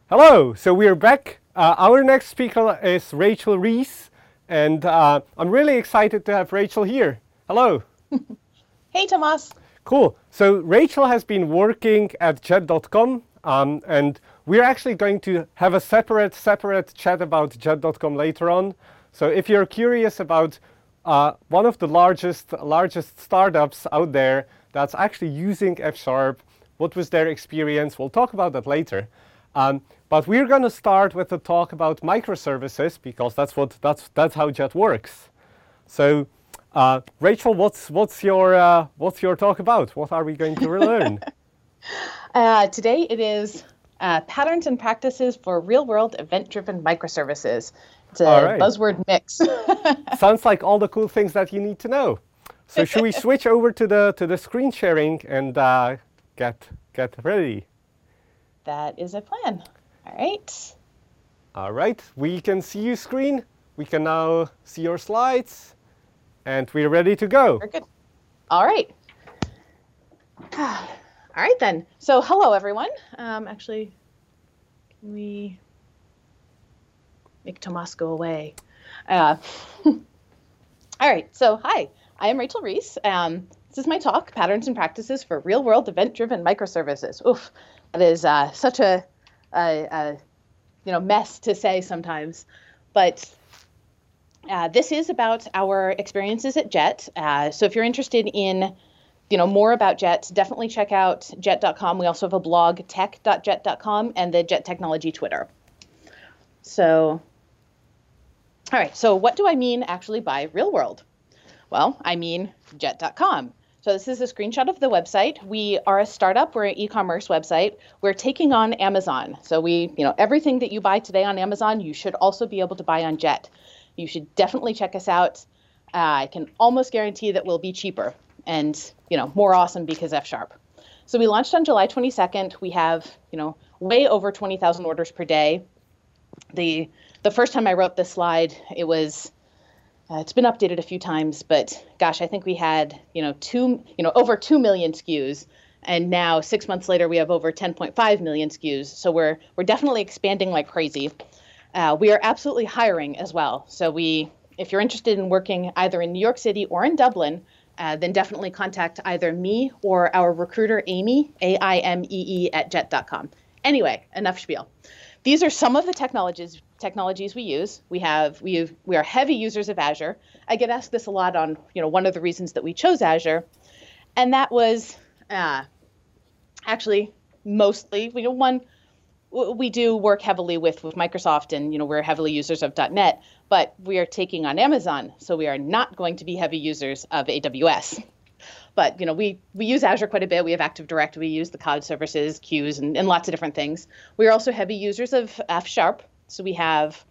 Hello, so we're back. Our next speaker is Rachel Reese, and I'm really excited to have Rachel here. Hello. Hey, Tomas. Cool. So Rachel has been working at Jet.com, and we're actually going to have a separate chat about Jet.com later on. So if you're curious about one of the largest startups out there that's actually using F#, what was their experience? We'll talk about that later. But we're going to start with a talk about microservices because that's how Jet works. So, Rachel, what's your talk about? What are we going to learn? Today it is patterns and practices for real-world event-driven microservices. It's a buzzword mix. Sounds like all the cool things that you need to know. So should we switch over to the screen sharing and get ready? That is a plan. All right. All right. We can see you screen. We can now see your slides. And we're ready to go. Very good. All right. All right, then. So hello, everyone. Actually, can we make Tomas go away? All right. So hi, I am Rachel Reese. This is my talk, Patterns and Practices for Real-World Event-Driven Microservices. Oof, that is such a mess to say sometimes. But this is about our experiences at Jet. So if you're interested in more about Jet, definitely check out jet.com. We also have a blog, tech.jet.com, and the Jet Technology Twitter. So, all right. So what do I mean actually by real world? Well, I mean jet.com. So this is a screenshot of the website. We are a startup. We're an e-commerce website. We're taking on Amazon. So everything that you buy today on Amazon, you should also be able to buy on Jet. You should definitely check us out. I can almost guarantee that we'll be cheaper and more awesome because F#. So we launched on July 22nd. We have way over 20,000 orders per day. The first time I wrote this slide, it was it's been updated a few times, but gosh, I think we had over 2 million SKUs, and now 6 months later we have over 10.5 million SKUs. So we're definitely expanding like crazy. We are absolutely hiring as well. So if you're interested in working either in New York City or in Dublin, then definitely contact either me or our recruiter, Amy, AIMEE at jet.com. Anyway, enough spiel. These are some of the technologies we use. We are heavy users of Azure. I get asked this a lot on one of the reasons that we chose Azure, and that was actually mostly we do work heavily with Microsoft, and we're heavily users of .NET, but we are taking on Amazon, so we are not going to be heavy users of AWS. But we use Azure quite a bit. We have Active Directory, we use the cloud services, queues, and lots of different things. We are also heavy users of F#. So we have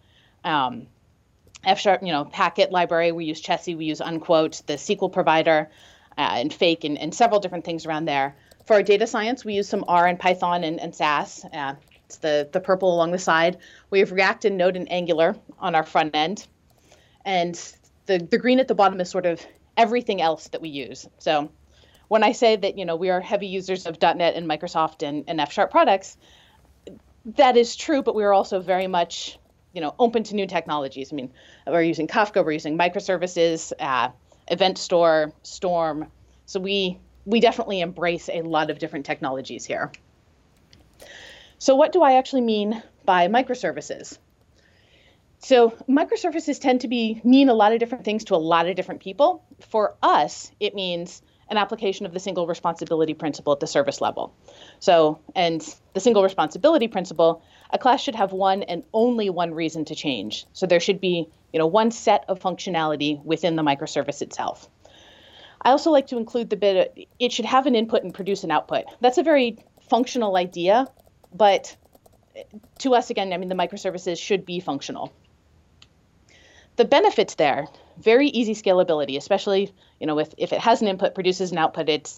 F#, packet library. We use Chessie, we use Unquote, the SQL provider, and Fake, and several different things around there. For our data science, we use some R and Python and Sass. It's the purple along the side. We have React and Node and Angular on our front end. And the green at the bottom is sort of everything else that we use. So when I say that, we are heavy users of .NET and Microsoft and F# products, that is true, but we are also very much, open to new technologies. I mean, we're using Kafka, we're using microservices, Event Store, Storm. So we definitely embrace a lot of different technologies here. So what do I actually mean by microservices? So microservices tend to mean a lot of different things to a lot of different people. For us, it means an application of the single responsibility principle at the service level. So, and the single responsibility principle, a class should have one and only one reason to change. So there should be, one set of functionality within the microservice itself. I also like to include the bit, it should have an input and produce an output. That's a very functional idea, but to us, again, the microservices should be functional. The benefits there, very easy scalability, especially, if it has an input, produces an output, it's,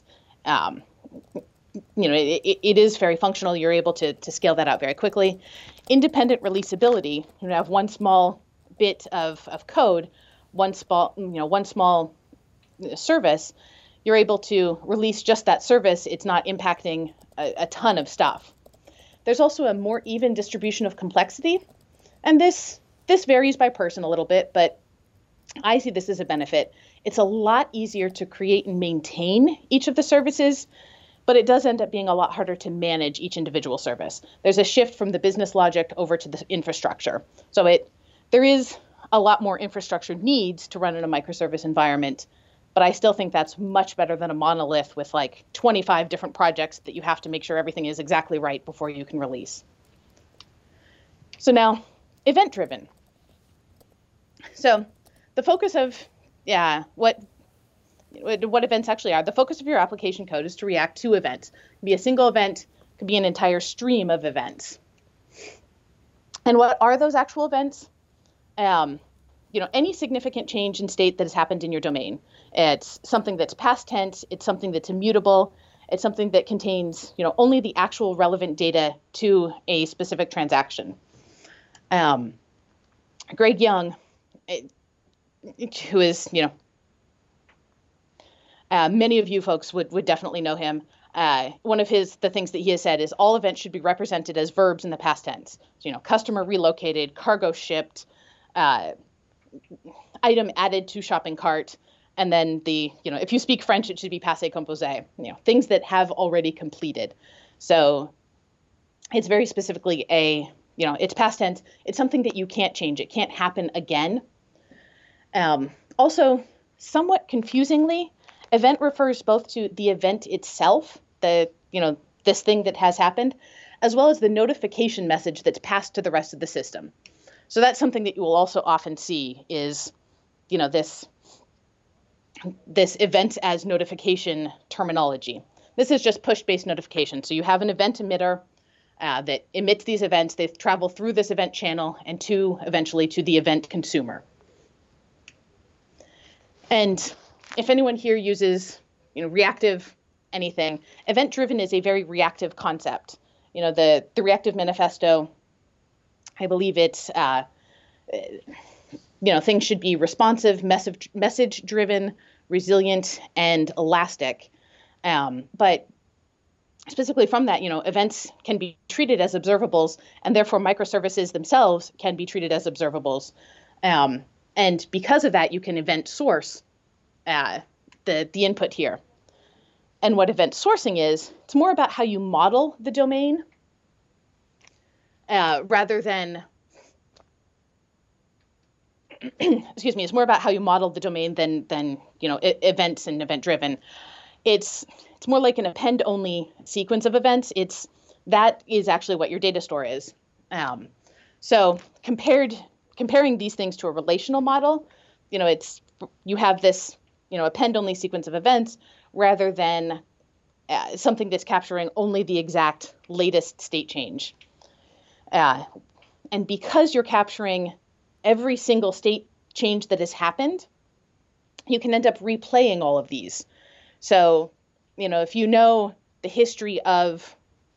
it is very functional. You're able to scale that out very quickly. Independent releasability, you have one small bit of code, one small service, you're able to release just that service. It's not impacting a ton of stuff. there's also a more even distribution of complexity. And this varies by person a little bit, but I see this as a benefit. It's a lot easier to create and maintain each of the services, but it does end up being a lot harder to manage each individual service. There's a shift from the business logic over to the infrastructure. So there is a lot more infrastructure needs to run in a microservice environment, but I still think that's much better than a monolith with like 25 different projects that you have to make sure everything is exactly right before you can release. So now, event-driven. So the focus of what events actually are, the focus of your application code is to react to events. It could be a single event, it could be an entire stream of events. And what are those actual events? Any significant change in state that has happened in your domain. It's something that's past tense, it's something that's immutable, it's something that contains, only the actual relevant data to a specific transaction. Greg Young, who is, many of you folks would definitely know him. One of the things that he has said is all events should be represented as verbs in the past tense. So, customer relocated, cargo shipped, item added to shopping cart, and then if you speak French, it should be passé composé, things that have already completed. So it's very specifically it's past tense. It's something that you can't change. It can't happen again. Also, somewhat confusingly, event refers both to the event itself, this thing that has happened, as well as the notification message that's passed to the rest of the system. So that's something that you will also often see is, this events as notification terminology. This is just push-based notification. So you have an event emitter that emits these events. They travel through this event channel and eventually to the event consumer. And if anyone here uses, reactive anything, event-driven is a very reactive concept. The reactive manifesto, I believe it's, things should be responsive, message-driven, resilient, and elastic. But specifically from that, events can be treated as observables, and therefore microservices themselves can be treated as observables. And because of that, you can event source the input here. And what event sourcing is, it's more about how you model the domain rather than, it's more about how you model the domain than events and event-driven. It's more like an append-only sequence of events. That is actually what your data store is. So comparing these things to a relational model, you have this append-only sequence of events rather than something that's capturing only the exact latest state change. And because you're capturing every single state change that has happened, you can end up replaying all of these. So, if you know the history of,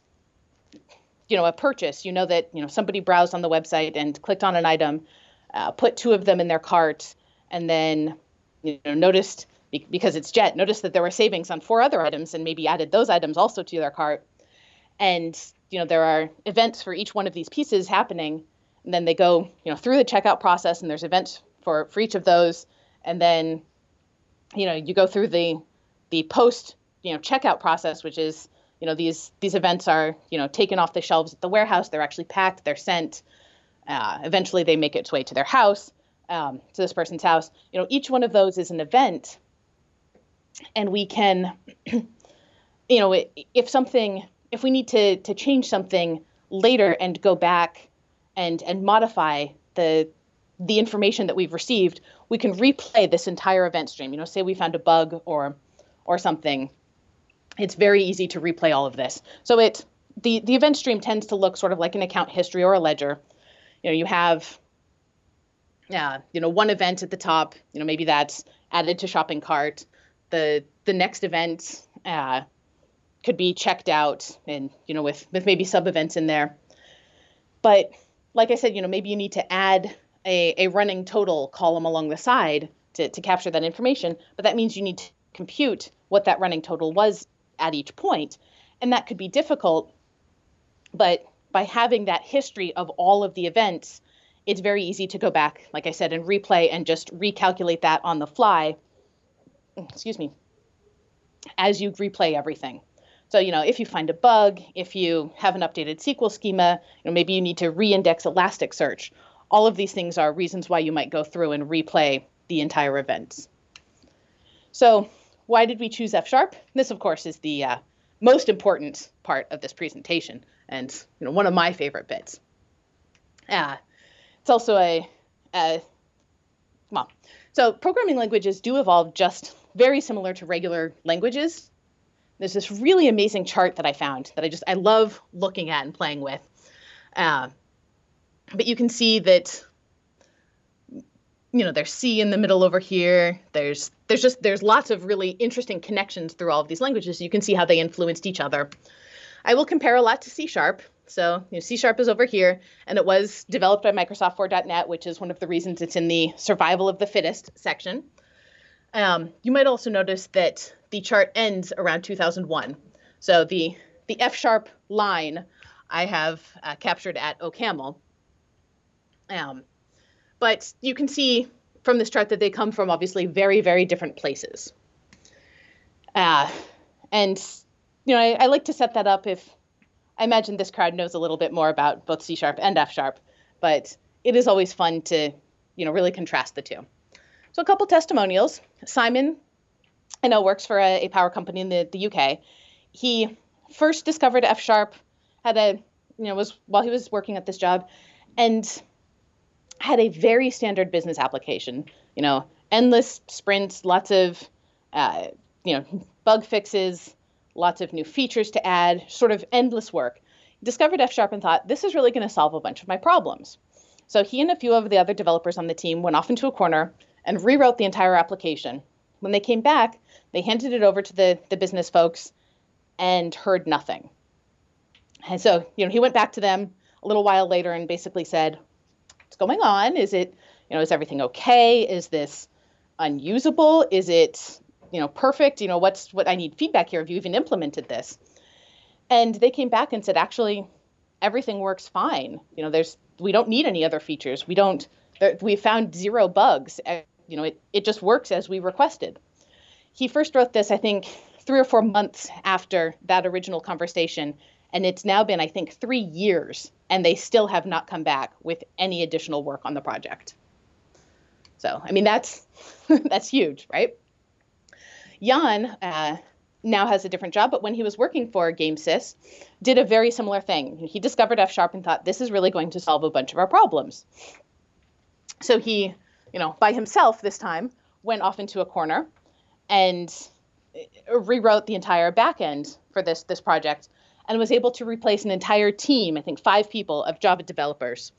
a purchase, that, somebody browsed on the website and clicked on an item, put 2 of them in their cart, and then, noticed, because it's Jet, noticed that there were savings on 4 other items and maybe added those items also to their cart. And, there are events for each one of these pieces happening. And then they go, through the checkout process, and there's events for each of those. And then, you go through the post, checkout process, which is, these events are, taken off the shelves at the warehouse. They're actually packed. They're sent. Eventually, they make its way to their house, to this person's house. Each one of those is an event, and we can, if we need to change something later and go back and modify the information that we've received, we can replay this entire event stream. Say we found a bug or something. It's very easy to replay all of this. So the event stream tends to look sort of like an account history or a ledger. You have one event at the top. Maybe that's added to shopping cart. The next event could be checked out, and with maybe sub events in there. But like I said, maybe you need to add a running total column along the side to capture that information, but that means you need to compute what that running total was at each point. And that could be difficult, but by having that history of all of the events, it's very easy to go back, like I said, and replay and just recalculate that on the fly, excuse me, as you replay everything. So, if you find a bug, if you have an updated SQL schema, maybe you need to re-index Elasticsearch. All of these things are reasons why you might go through and replay the entire events. So why did we choose F#? This, of course, is the most important part of this presentation and one of my favorite bits. It's also so programming languages do evolve just very similar to regular languages. There's this really amazing chart that I found that I love looking at and playing with. But you can see that, there's C in the middle over here. There's lots of really interesting connections through all of these languages. You can see how they influenced each other. I will compare a lot to C#. So C# is over here, and it was developed by Microsoft for .NET, which is one of the reasons it's in the survival of the fittest section. You might also notice that the chart ends around 2001. So the F# line I have captured at OCaml. But you can see from this chart that they come from obviously very, very different places. I like to set that up if I imagine this crowd knows a little bit more about both C# and F#, but it is always fun to, really contrast the two. So a couple testimonials. Simon, I know, works for a power company in the UK. He first discovered F#, was while he was working at this job, and had a very standard business application. Endless sprints, lots of, bug fixes, lots of new features to add, sort of endless work. He discovered F# and thought, this is really going to solve a bunch of my problems. So he and a few of the other developers on the team went off into a corner and rewrote the entire application. When they came back, they handed it over to the business folks and heard nothing. And so, he went back to them a little while later and basically said, what's going on? Is it, is everything okay? Is this unusable? Is it, perfect? What I need feedback here. Have you even implemented this? And they came back and said, actually, everything works fine. We don't need any other features. We found 0 bugs. It just works as we requested. He first wrote this, I think, 3 or 4 months after that original conversation. And it's now been, I think, 3 years, and they still have not come back with any additional work on the project. So, that's that's huge, right? Jan now has a different job, but when he was working for GameSys, did a very similar thing. He discovered F# and thought, this is really going to solve a bunch of our problems. So he, by himself this time, went off into a corner and rewrote the entire backend for this project, and was able to replace an entire team, I think 5 people of Java developers,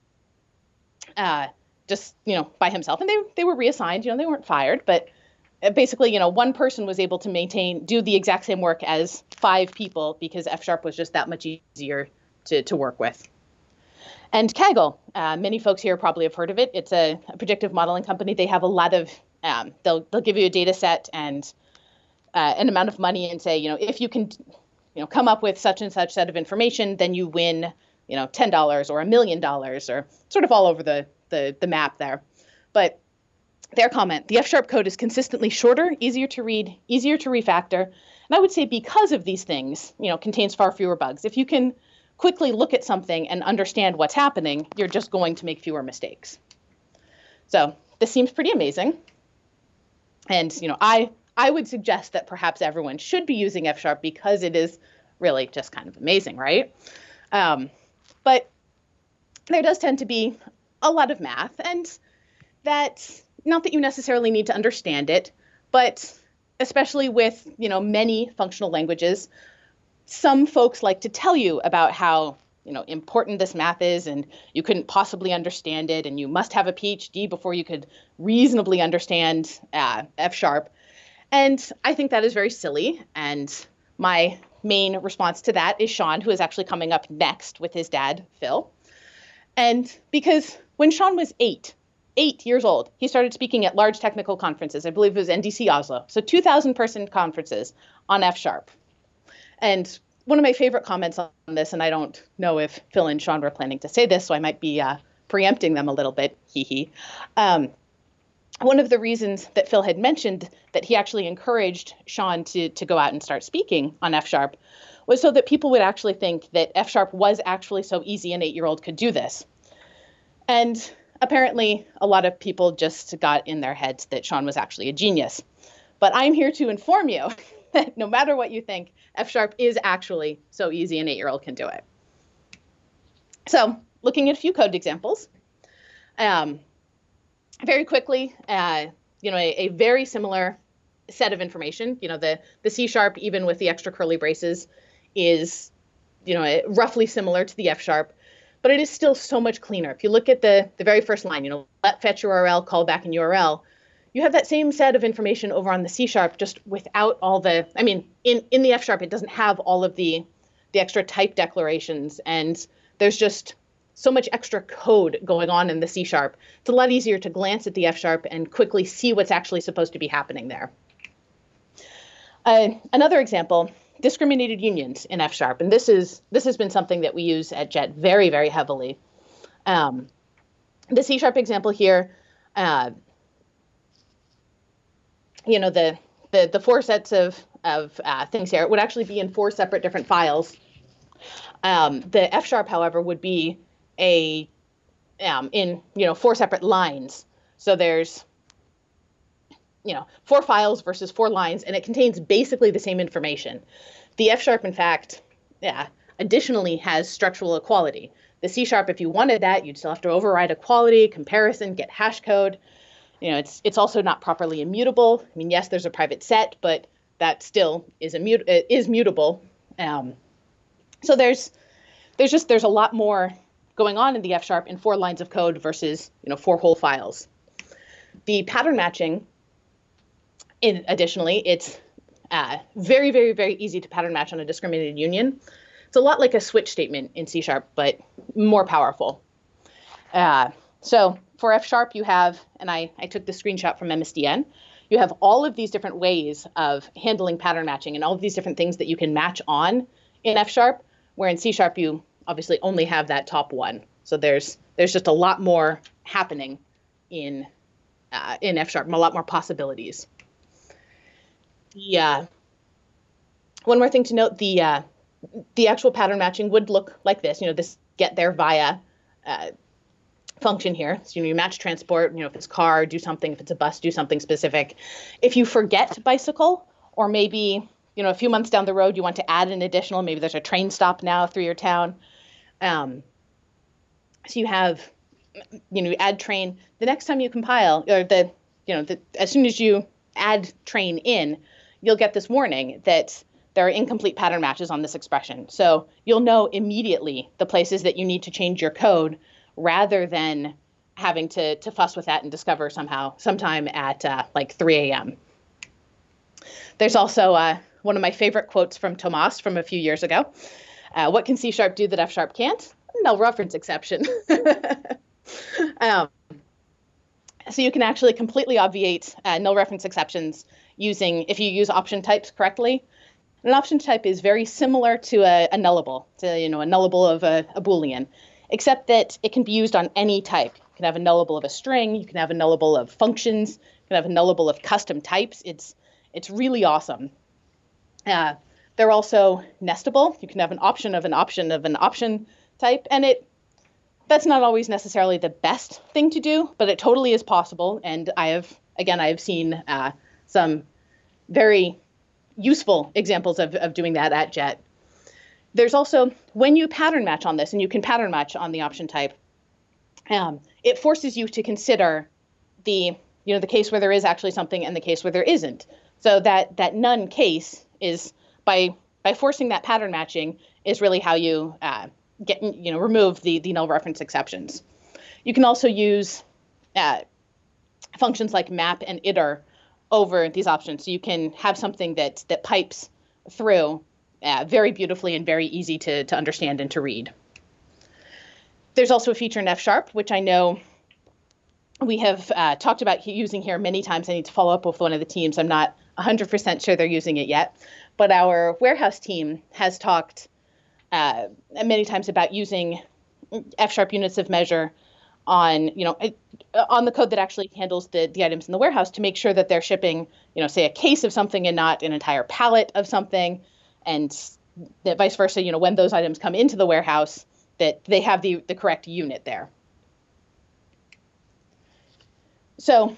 just, by himself. And they were reassigned, they weren't fired, but basically, one person was able to do the exact same work as 5 people because F# was just that much easier to work with. And Kaggle, many folks here probably have heard of it. It's a predictive modeling company. They have a lot of, they'll give you a data set and an amount of money and say, if you can, come up with such and such set of information, then you win, $10 or $1 million or sort of all over the map there. But their comment, the F# code is consistently shorter, easier to read, easier to refactor. And I would say because of these things, contains far fewer bugs. If you can quickly look at something and understand what's happening, you're just going to make fewer mistakes. So this seems pretty amazing. And, I would suggest that perhaps everyone should be using F# because it is really just kind of amazing, right? But there does tend to be a lot of math, and that, not that you necessarily need to understand it, but especially with, many functional languages, some folks like to tell you about how, important this math is, and you couldn't possibly understand it, and you must have a PhD before you could reasonably understand F#. And I think that is very silly. And my main response to that is Sean, who is actually coming up next with his dad, Phil. And because when Sean was 8 years old, he started speaking at large technical conferences. I believe it was NDC Oslo. So 2,000 person conferences on F#. And one of my favorite comments on this, and I don't know if Phil and Sean were planning to say this, so I might be preempting them a little bit, hee hee. One of the reasons that Phil had mentioned that he actually encouraged Sean to go out and start speaking on F# was so that people would actually think that F# was actually so easy an 8-year-old could do this. And apparently a lot of people just got in their heads that Sean was actually a genius. But I'm here to inform you that no matter what you think, F# is actually so easy an 8-year-old can do it. So looking at a few code examples, very quickly, a very similar set of information. The C#, even with the extra curly braces, is, roughly similar to the F#, but it is still so much cleaner. If you look at the very first line, let fetch URL, call back in URL, you have that same set of information over on the C#, just without all the, in the F#, it doesn't have all of the extra type declarations, and there's just so much extra code going on in the C#. It's a lot easier to glance at the F# and quickly see what's actually supposed to be happening there. Another example, discriminated unions in F#, and this has been something that we use at Jet very, very heavily. The C# example here, the 4 sets of things here, it would actually be in 4 separate different files. The F#, however, would be in 4 separate lines. So there's 4 files versus 4 lines, and it contains basically the same information. The F#, in fact, additionally has structural equality. The C#, if you wanted that, you'd still have to override equality, comparison, get hash code. It's also not properly immutable. Yes, there's a private set, but that still is mutable. So there's a lot more going on in the F# in 4 lines of code versus 4 whole files. The pattern matching, additionally, it's very, very, very easy to pattern match on a discriminated union. It's a lot like a switch statement in C#, but more powerful. So for F# you have, and I took the screenshot from MSDN, you have all of these different ways of handling pattern matching and all of these different things that you can match on in F#, where in C# you obviously only have that top one. So there's just a lot more happening in F#, a lot more possibilities. One more thing to note, the actual pattern matching would look like this. This get there via function here. So you match transport. If it's car, do something. If it's a bus, do something specific. If you forget bicycle, or maybe a few months down the road you want to add an additional, maybe there's a train stop now through your town. So you have, you add train. The next time you compile, or as soon as you add train in, you'll get this warning that there are incomplete pattern matches on this expression. So you'll know immediately the places that you need to change your code, rather than having to fuss with that and discover sometime at like 3 a.m. There's also one of my favorite quotes from Tomas from a few years ago. What can C# do that F# can't? Null reference exception. So you can actually completely obviate null reference exceptions if you use option types correctly. An option type is very similar to a nullable, a nullable of a Boolean, except that it can be used on any type. You can have a nullable of a string, you can have a nullable of functions, you can have a nullable of custom types. It's really awesome. They're also nestable. You can have an option of an option of an option type, and that's not always necessarily the best thing to do, but it totally is possible. And I have seen some very useful examples of doing that at Jet. There's also, when you pattern match on this, and you can pattern match on the option type, it forces you to consider the case where there is actually something and the case where there isn't. So that none case is, by forcing that pattern matching, is really how you remove the null reference exceptions. You can also use functions like map and iter over these options, so you can have something that pipes through very beautifully and very easy to understand and to read. There's also a feature in F#, which I know we have talked about using here many times. I need to follow up with one of the teams. I'm not 100% sure they're using it yet. But our warehouse team has talked many times about using F# units of measure on, on the code that actually handles the items in the warehouse to make sure that they're shipping, say a case of something and not an entire pallet of something, and that vice versa, when those items come into the warehouse, that they have the correct unit there. So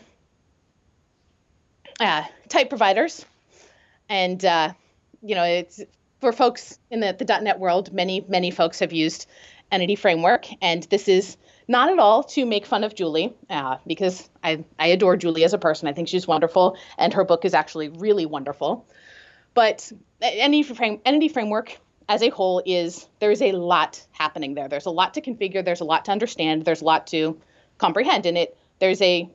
type providers, and it's for folks in the .NET world, many folks have used Entity Framework, and this is not at all to make fun of Julie, because I adore Julie as a person. I think she's wonderful, and her book is actually really wonderful. But Entity Framework as a whole there's a lot happening there. There's a lot to configure. There's a lot to understand. There's a lot to comprehend. And there's a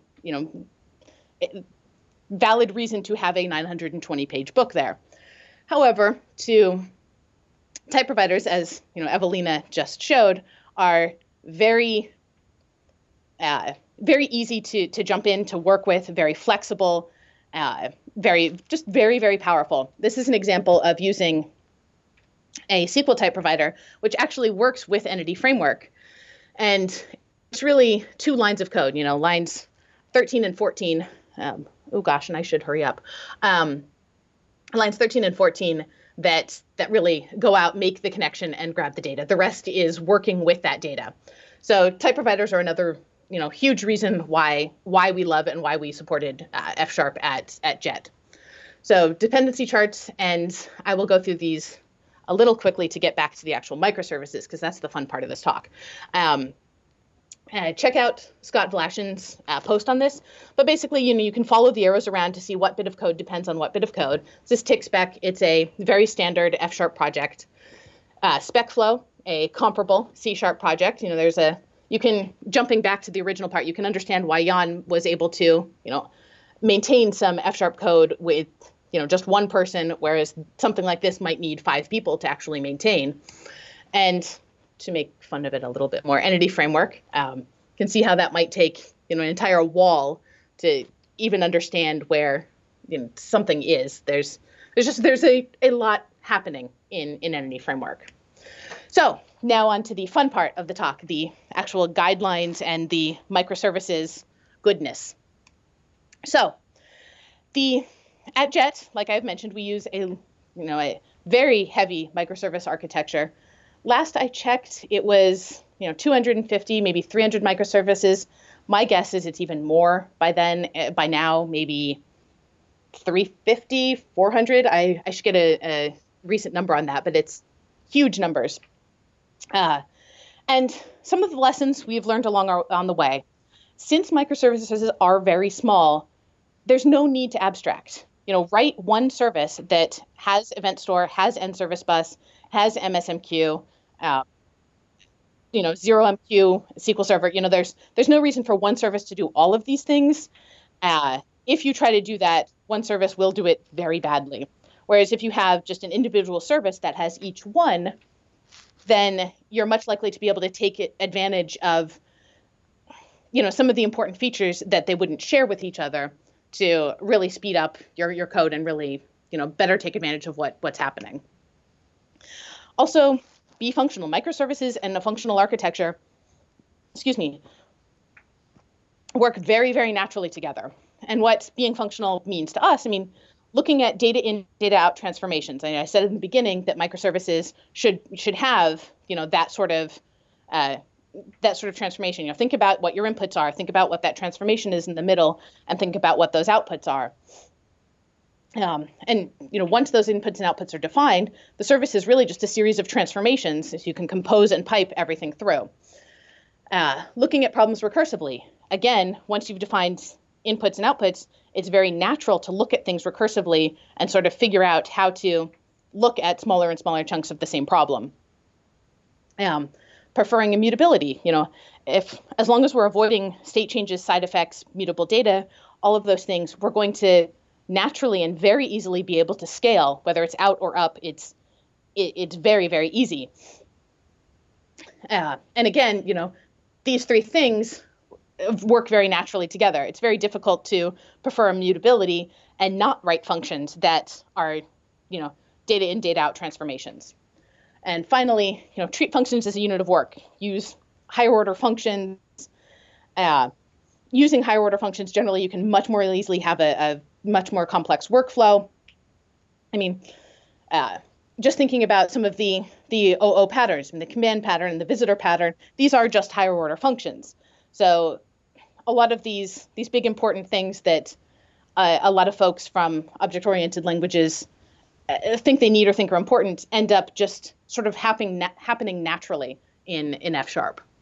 valid reason to have a 920-page book there. However, type providers, as Evelina just showed, are very easy to jump in, to work with, very flexible, very, very powerful. This is an example of using a SQL type provider, which actually works with Entity Framework. And it's really 2 lines of code, lines 13 and 14. Oh gosh, and I should hurry up. Lines 13 and 14 that really go out, make the connection, and grab the data. The rest is working with that data. So type providers are another huge reason why we love it and why we supported F# at Jet. So dependency charts, and I will go through these a little quickly to get back to the actual microservices, because that's the fun part of this talk. Check out Scott Vlashin's post on this, but basically, you can follow the arrows around to see what bit of code depends on what bit of code. This is TickSpec. It's a very standard F# project. SpecFlow, a comparable C# project. Jumping back to the original part, you can understand why Jan was able to, maintain some F# code with, just one person, whereas something like this might need 5 people to actually maintain. And to make fun of it a little bit more, Entity Framework, can see how that might take, an entire wall to even understand where, something is. There's a lot happening in Entity Framework. So now on to the fun part of the talk, the actual guidelines and the microservices goodness. So at Jet, like I've mentioned, we use a very heavy microservice architecture. Last I checked, it was 250, maybe 300 microservices. My guess is it's even more by now, maybe 350, 400. I should get a recent number on that, but it's huge numbers. And some of the lessons we've learned on the way, since microservices are very small, there's no need to abstract. Write one service that has event store, has end service bus, has MSMQ, 0MQ, SQL Server. There's no reason for one service to do all of these things. If you try to do that, one service will do it very badly. Whereas if you have just an individual service that has each one, then you're much likely to be able to take advantage of, some of the important features that they wouldn't share with each other to really speed up your code and really, better take advantage of what's happening. Also, be functional. Microservices and a functional architecture, work very, very naturally together. And what being functional means to us, looking at data in, data out transformations. I said in the beginning that microservices should have, that sort of transformation. Think about what your inputs are, think about what that transformation is in the middle, and think about what those outputs are. And once those inputs and outputs are defined, the service is really just a series of transformations, so you can compose and pipe everything through. Looking at problems recursively. Again, once you've defined inputs and outputs, it's very natural to look at things recursively and sort of figure out how to look at smaller and smaller chunks of the same problem. Preferring immutability, as long as we're avoiding state changes, side effects, mutable data, all of those things, we're going to naturally and very easily be able to scale, whether it's out or up. It's very, very easy. And again, these 3 things work very naturally together. It's very difficult to prefer immutability and not write functions that are, data in, data out transformations. And finally, treat functions as a unit of work. Use higher order functions. Using higher order functions, generally, you can much more easily have a much more complex workflow. I mean, just thinking about some of the OO patterns, and the command pattern and the visitor pattern, these are just higher order functions. So a lot of these big important things that a lot of folks from object-oriented languages think they need or think are important end up just sort of happening naturally in F#.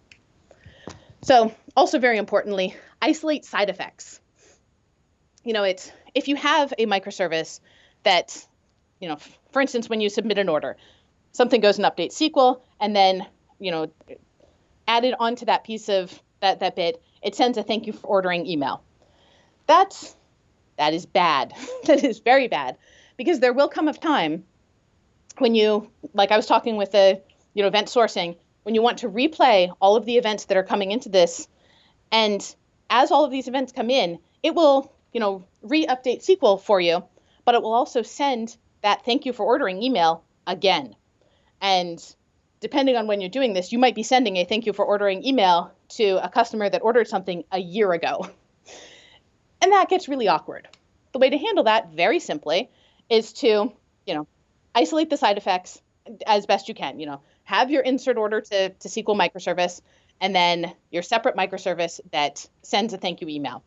So also very importantly, isolate side effects. If you have a microservice that, for instance, when you submit an order, something goes in update SQL, and then, added onto that piece of that bit, it sends a thank you for ordering email. That is bad. That is very bad, because there will come a time when you, like I was talking with the, event sourcing, when you want to replay all of the events that are coming into this, and as all of these events come in, it will, re-update SQL for you, but it will also send that thank you for ordering email again. And depending on when you're doing this, you might be sending a thank you for ordering email to a customer that ordered something a year ago. And that gets really awkward. The way to handle that, very simply, is to, isolate the side effects as best you can. Have your insert order to SQL microservice, and then your separate microservice that sends a thank you email.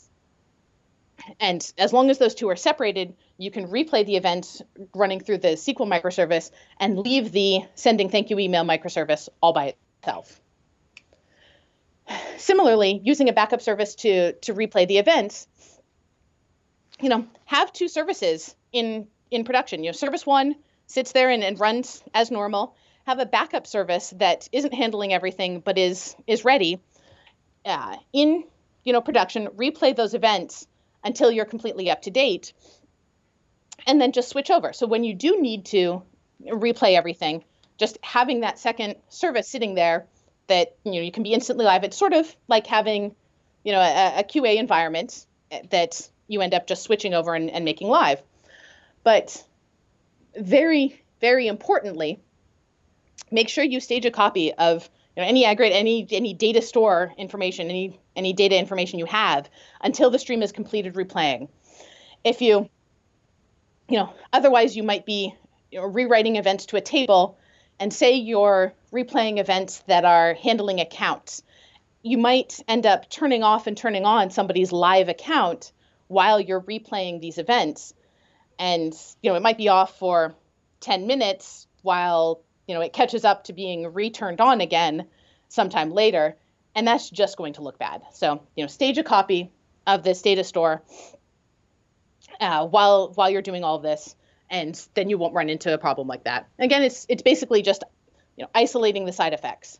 And as long as those two are separated, you can replay the events running through the SQL microservice and leave the sending thank you email microservice all by itself. Similarly, using a backup service to replay the events, have two services in production. Service one sits there and runs as normal. Have a backup service that isn't handling everything but is ready in production. Replay those events until you're completely up to date, and then just switch over. So when you do need to replay everything, just having that second service sitting there that you can be instantly live. It's sort of like having a QA environment that you end up just switching over and making live. But very, very importantly, make sure you stage a copy of any aggregate, any data store information, any data information you have until the stream is completed replaying. If otherwise you might be rewriting events to a table, and say you're replaying events that are handling accounts. You might end up turning off and turning on somebody's live account while you're replaying these events. And, it might be off for 10 minutes while, it catches up to being returned on again sometime later. And that's just going to look bad. So, stage a copy of this data store while you're doing all of this, and then you won't run into a problem like that. Again, it's basically just isolating the side effects.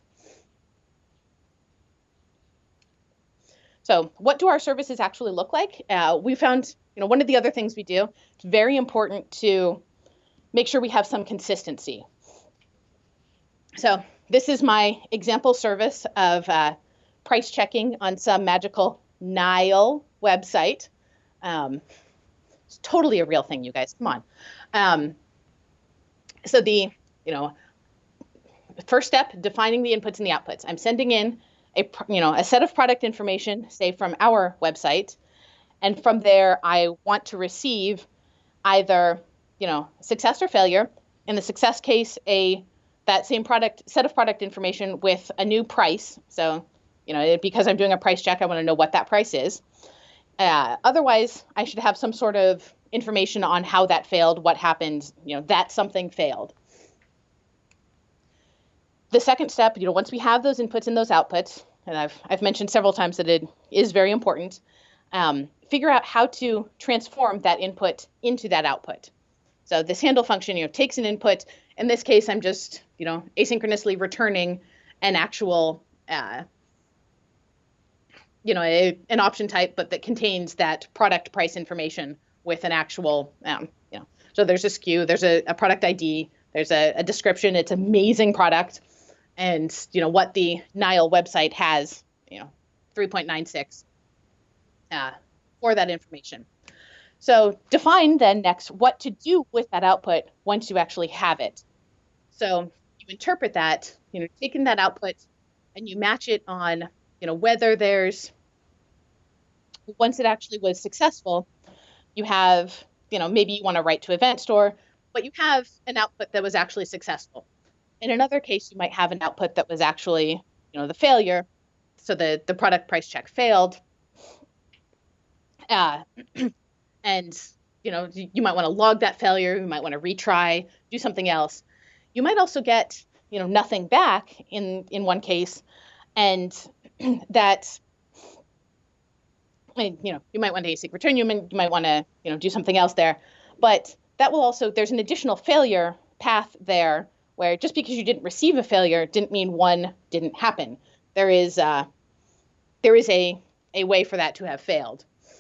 So what do our services actually look like? We found, one of the other things we do, it's very important to make sure we have some consistency. So this is my example service of price checking on some magical Nile website. It's totally a real thing, you guys. Come on. So the first step, defining the inputs and the outputs. I'm sending in a set of product information, say from our website, and from there I want to receive either success or failure. In the success case, that same set of product information with a new price. So because I'm doing a price check, I want to know what that price is. Otherwise, I should have some sort of information on how that failed, what happened, that something failed. The second step, once we have those inputs and those outputs, and I've mentioned several times that it is very important, figure out how to transform that input into that output. So this handle function, takes an input. In this case, I'm just, asynchronously returning an actual, an option type, but that contains that product price information with an actual, so there's a SKU, there's a product ID, there's a description. It's amazing product. And, what the Nile website has, 3.96 for that information. So define then next what to do with that output once you actually have it. So you interpret that, taking that output and you match it on, whether there's, once it actually was successful, you have, maybe you want to write to event store, but you have an output that was actually successful. In another case, you might have an output that was actually, the failure. So the product price check failed. And, you might want to log that failure. You might want to retry, do something else. You might also get, nothing back in one case. And that, you might want to async return, you might want to, do something else there. But that will also, there's an additional failure path there where just because you didn't receive a failure didn't mean one didn't happen. There is a way for that to have failed.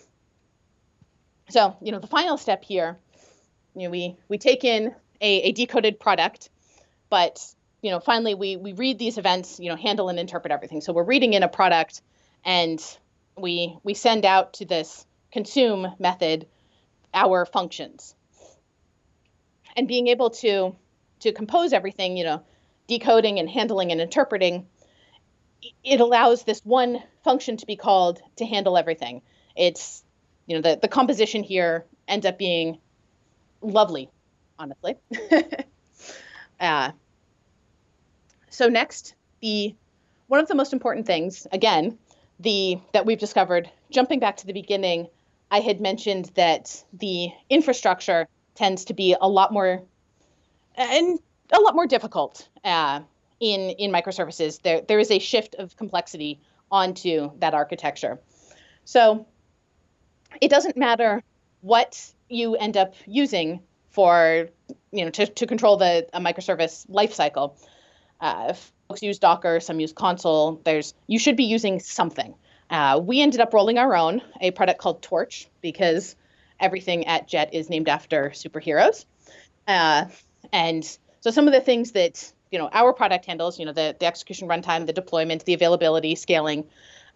So, the final step here, we take in a decoded product, but, finally we read these events, handle and interpret everything. So we're reading in a product and we send out to this consume method our functions. And being able to compose everything, decoding and handling and interpreting, it allows this one function to be called to handle everything. It's, the composition here ends up being lovely, honestly. So next, one of the most important things, again, that we've discovered, jumping back to the beginning, I had mentioned that the infrastructure tends to be a lot more difficult in microservices. There is a shift of complexity onto that architecture. So it doesn't matter what you end up using for, to control a microservice lifecycle. Folks use Docker, some use Consul. You should be using something. We ended up rolling our own, a product called Torch, because everything at Jet is named after superheroes. And so some of the things that, our product handles, the execution runtime, the deployment, the availability, scaling,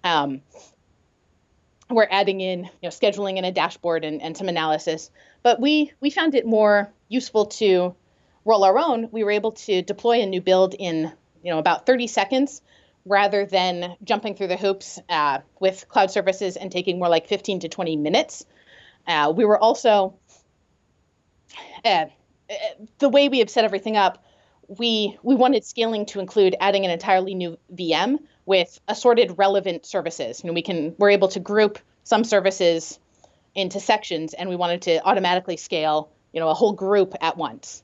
we're adding in, scheduling in a dashboard and some analysis. But we found it more useful to roll our own. We were able to deploy a new build in, about 30 seconds rather than jumping through the hoops with cloud services and taking more like 15 to 20 minutes. We were also, the way we have set everything up, we wanted scaling to include adding an entirely new VM with assorted relevant services. We're able to group some services into sections, and we wanted to automatically scale, a whole group at once.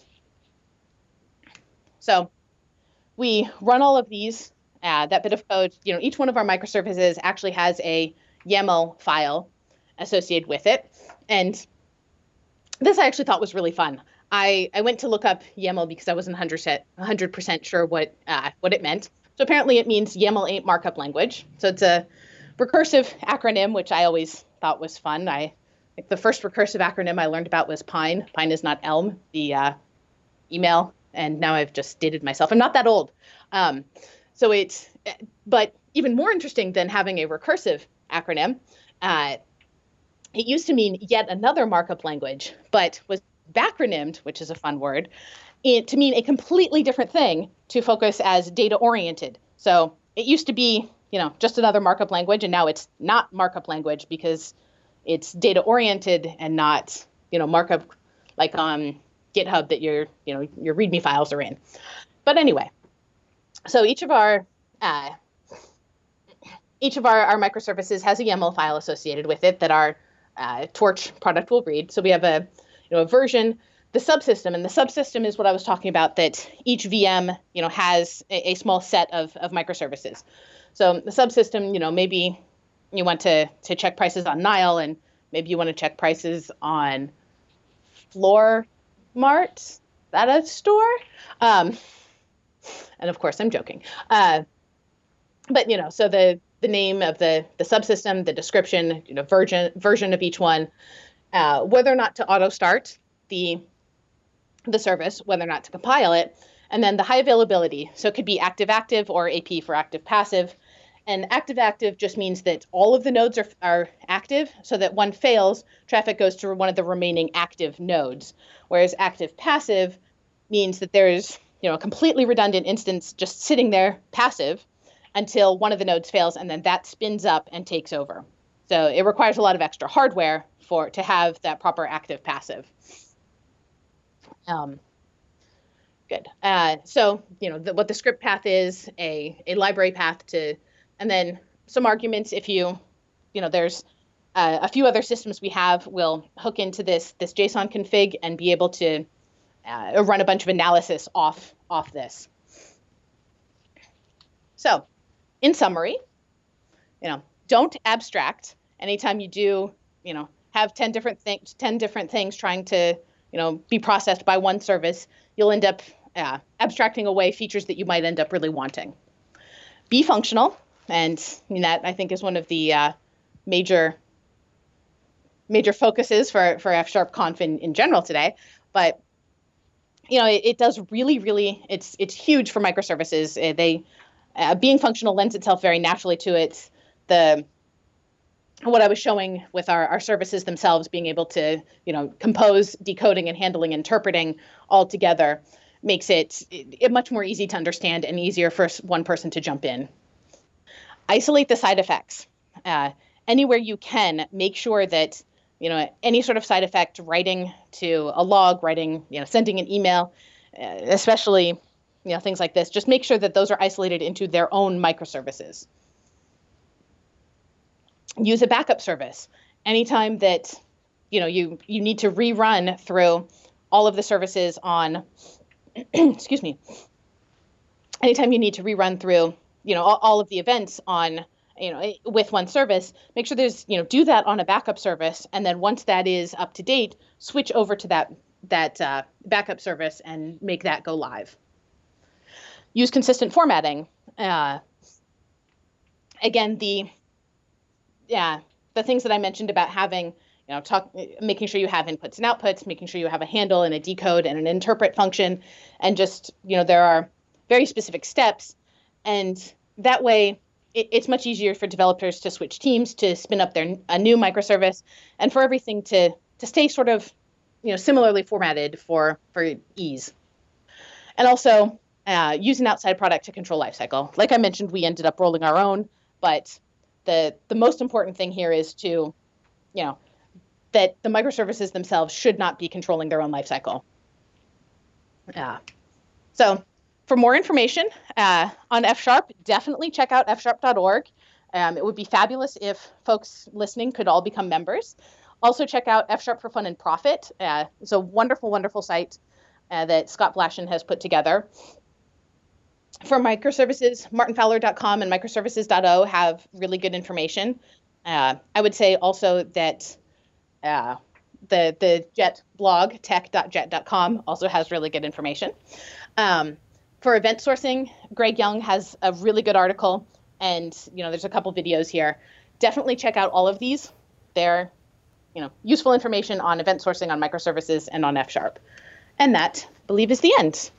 So we run all of these, that bit of code, each one of our microservices actually has a YAML file associated with it. And this I actually thought was really fun. I went to look up YAML because I wasn't 100% sure what it meant. So apparently it means YAML ain't markup language. So it's a recursive acronym, which I always thought was fun. The first recursive acronym I learned about was PINE. PINE is not Elm, the email. And now I've just dated myself. I'm not that old. But even more interesting than having a recursive acronym, it used to mean yet another markup language, but was backronymed, which is a fun word, to mean a completely different thing, to focus as data-oriented. So it used to be, just another markup language, and now it's not markup language because it's data-oriented and not, markup like on GitHub that your README files are in. But anyway, so each of our microservices has a YAML file associated with it that our Torch product will read. So we have a version, the subsystem, and the subsystem is what I was talking about, that each VM, has a small set of microservices. So the subsystem, maybe you want to check prices on Nile, and maybe you want to check prices on Floor Mart. Is that a store? And of course, I'm joking. But so the name of the subsystem, the description, version of each one, whether or not to auto start the service, whether or not to compile it, and then the high availability. So it could be active-active or AP for active-passive. And active-active just means that all of the nodes are active, so that one fails, traffic goes to one of the remaining active nodes. Whereas active-passive means that there's a completely redundant instance just sitting there passive until one of the nodes fails, and then that spins up and takes over. So it requires a lot of extra hardware to have that proper active-passive. Good. So what the script path is, a library path to, and then some arguments. If there's a few other systems we have will hook into this JSON config and be able to run a bunch of analysis off this. So, in summary, don't abstract. Anytime you do, have 10 different things trying to, be processed by one service, you'll end up abstracting away features that you might end up really wanting. Be functional, and that I think is one of the major focuses for F#Conf in general today. But it does really it's huge for microservices. Being functional lends itself very naturally to it. What I was showing with our services themselves, being able to compose, decoding, and handling, interpreting all together makes it much more easy to understand and easier for one person to jump in. Isolate the side effects. Anywhere you can, make sure that any sort of side effect, writing to a log, sending an email, especially things like this, just make sure that those are isolated into their own microservices. Use a backup service. Anytime that you need to rerun through all of the services on excuse me. Anytime you need to rerun through all of the events on with one service, make sure there's do that on a backup service, and then once that is up to date, switch over to that backup service and make that go live. Use consistent formatting. Again, the things that I mentioned about having, making sure you have inputs and outputs, making sure you have a handle and a decode and an interpret function, and just, there are very specific steps. And that way, it's much easier for developers to switch teams, to spin up a new microservice, and for everything to stay sort of, similarly formatted for ease. And also, use an outside product to control lifecycle. Like I mentioned, we ended up rolling our own, but the most important thing here is to, that the microservices themselves should not be controlling their own lifecycle. So for more information on F#, definitely check out fsharp.org. It would be fabulous if folks listening could all become members. Also check out F# for Fun and Profit. It's a wonderful, wonderful site that Scott Blashen has put together. For microservices, martinfowler.com and microservices.o have really good information. I would say also that the Jet blog, tech.jet.com, also has really good information. For event sourcing, Greg Young has a really good article, and there's a couple videos here. Definitely check out all of these. They're useful information on event sourcing, on microservices, and on F#. And that, I believe, is the end.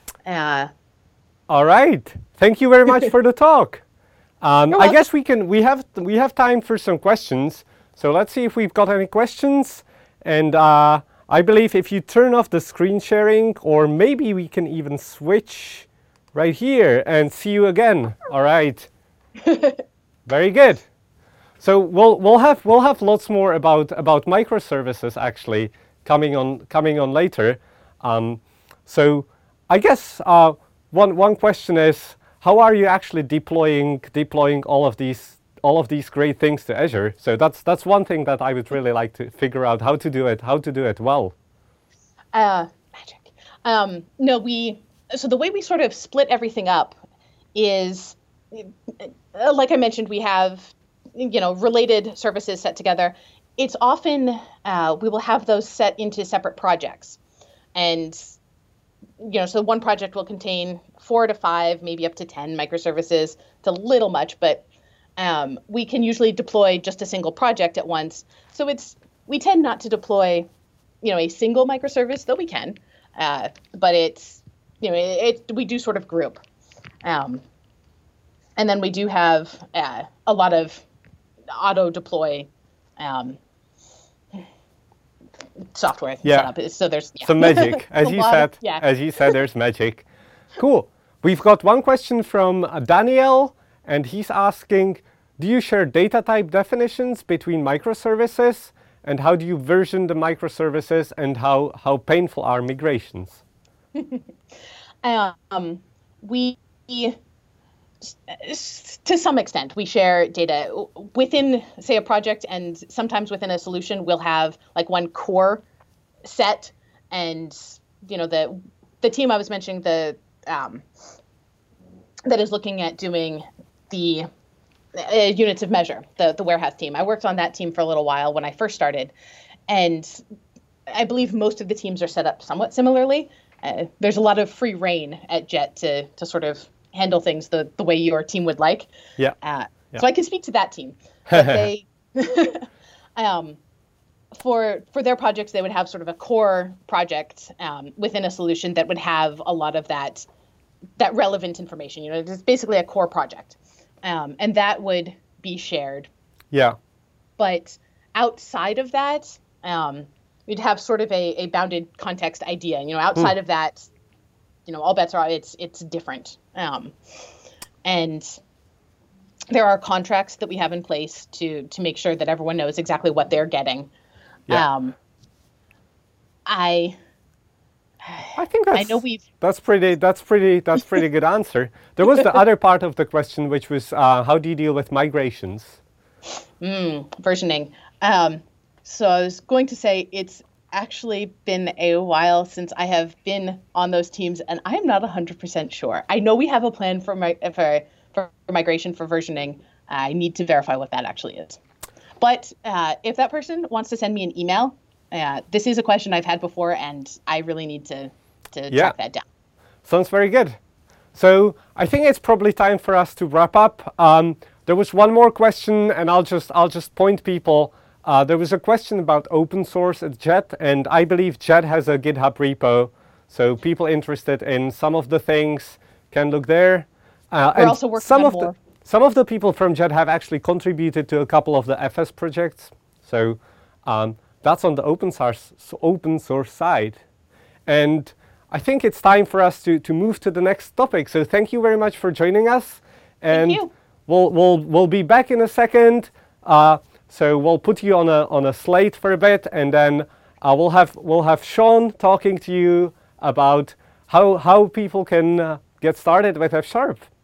All right. Thank you very much for the talk. I guess we have time for some questions. So let's see if we've got any questions. And I believe if you turn off the screen sharing, or maybe we can even switch right here and see you again. All right. Very good. So we'll have lots more about microservices actually coming on later. So I guess one question is, how are you actually deploying all of these great things to Azure? So that's one thing that I would really like to figure out how to do it well. Magic. So the way we sort of split everything up is, like I mentioned, we have related services set together. It's often we will have those set into separate projects, and so one project will contain 4 to 5, maybe up to 10 microservices. It's a little much, but we can usually deploy just a single project at once. So we tend not to deploy, a single microservice, though we can, but it's, we do sort of group. And And then we do have a lot of auto deploy software set up. So there's some magic, as you said. As you said, there's magic. Cool. We've got one question from Daniel, and he's asking, do you share data type definitions between microservices, and how do you version the microservices, and how painful are migrations? We, to some extent, we share data within, say, a project, and sometimes within a solution, we'll have like one core set, and the team I was mentioning, that is looking at doing the units of measure, the warehouse team. I worked on that team for a little while when I first started, and I believe most of the teams are set up somewhat similarly. There's a lot of free reign at Jet to sort of handle things the way your team would like. Yeah. So I can speak to that team. But they, for their projects, they would have sort of a core project within a solution that would have a lot of that relevant information. It's basically a core project, and that would be shared. Yeah. But outside of that, we'd have sort of a bounded context idea. Outside of that, all bets are off. It's different. And there are contracts that we have in place to make sure that everyone knows exactly what they're getting. Yeah. I think I know that's pretty good answer. There was the other part of the question, which was how do you deal with migrations? Versioning. So I was going to say it's actually been a while since I have been on those teams, and I am not 100% sure. I know we have a plan for migration for versioning. I need to verify what that actually is. But if that person wants to send me an email, this is a question I've had before, and I really need to track that down. Sounds very good. So I think it's probably time for us to wrap up. There was one more question, and I'll just point people. There was a question about open source at Jet, and I believe Jet has a GitHub repo, so people interested in some of the things can look there. We're also working on more. Some of the people from Jet have actually contributed to a couple of the FS projects, so that's on the open source side. And I think it's time for us to move to the next topic. So thank you very much for joining us. And thank you. We'll be back in a second. So we'll put you on a slate for a bit, and then we'll have Sean talking to you about how people can get started with F#.